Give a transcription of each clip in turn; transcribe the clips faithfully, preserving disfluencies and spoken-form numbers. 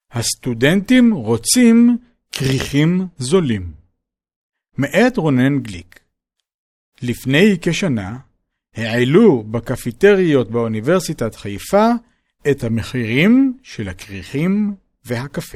הסטודנטים רוצים כריכים זולים. מאת רונן גליק. לפני כשנה העלו בקפיטריות באוניברסיטת חיפה את המחירים של הכריכים והקפה.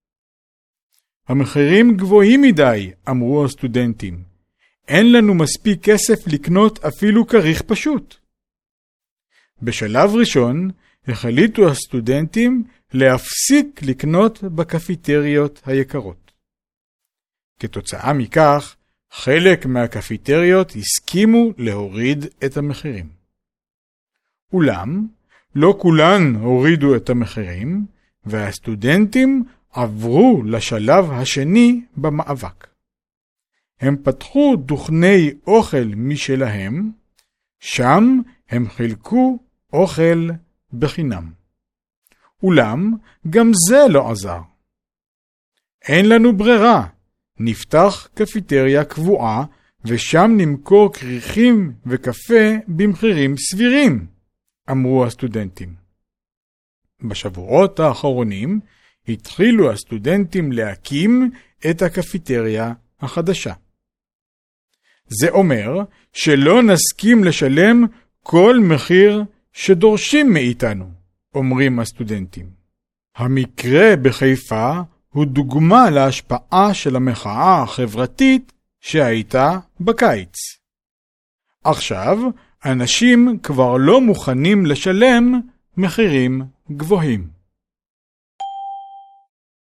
המחירים גבוהים מדי, אמרו הסטודנטים. אין לנו מספיק כסף לקנות אפילו כריך פשוט. בשלב ראשון החליטו הסטודנטים להפסיק לקנות בקפיטריות היקרות. כתוצאה מכך, חלק מהקפיטריות הסכימו להוריד את המחירים. אולם, לא כולן הורידו את המחירים, והסטודנטים עברו לשלב השני במאבק. הם פתחו דוכני אוכל משלהם, שם הם חילקו אוכל בחינם. אולם גם זה לא עזר. אין לנו ברירה, נפתח קפיטריה קבועה ושם נמכור כריכים וקפה במחירים סבירים, אמרו הסטודנטים. בשבועות האחרונים התחילו הסטודנטים להקים את הקפיטריה החדשה. זה אומר שלא נסכים לשלם כל מחיר שדורשים מאיתנו, אומרים הסטודנטים. המקרה בחיפה הוא דוגמה להשפעה של המחאה החברתית שהייתה בקיץ. עכשיו אנשים כבר לא מוכנים לשלם מחירים גבוהים.